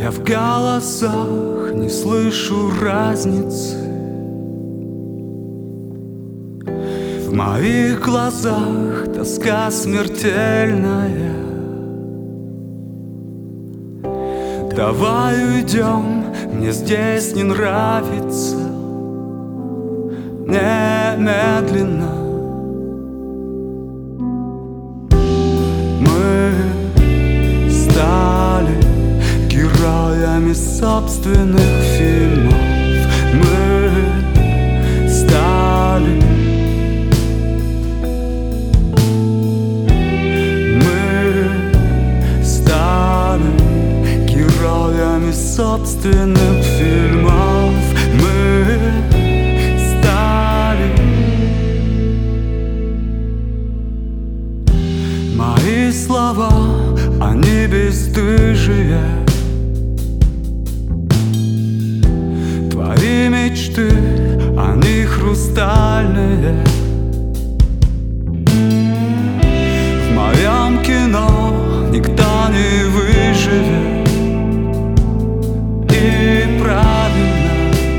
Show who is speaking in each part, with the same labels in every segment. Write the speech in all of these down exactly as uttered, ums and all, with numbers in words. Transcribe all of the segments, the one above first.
Speaker 1: Я в голосах не слышу разницы. В моих глазах тоска смертельная. Давай уйдем, мне здесь не нравится. Немедленно мы стали героями собственных фильмов. Мы стали Мы стали героями собственных фильмов. Мы стали. Мои слова, они бесстыжие. Твои мечты, они хрустальные. В моем кино никто не выживет. И правильно,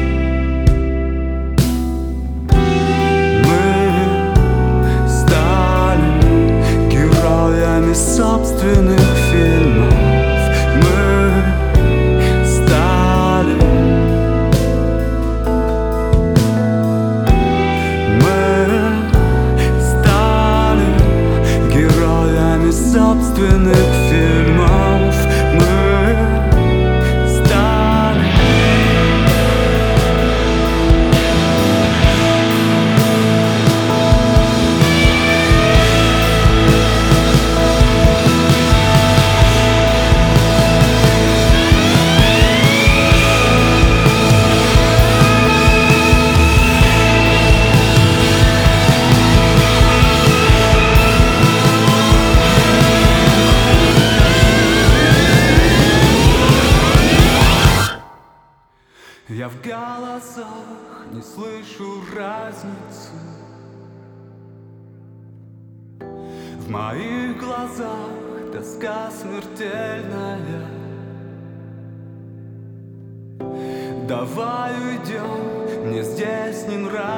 Speaker 1: мы стали героями собственных фильмов. Мы стали Мы стали героями собственных фильмов. Мы стали. Я в голосах не слышу разницы. В моих глазах тоска смертельная. Давай уйдем, мне здесь не нравится.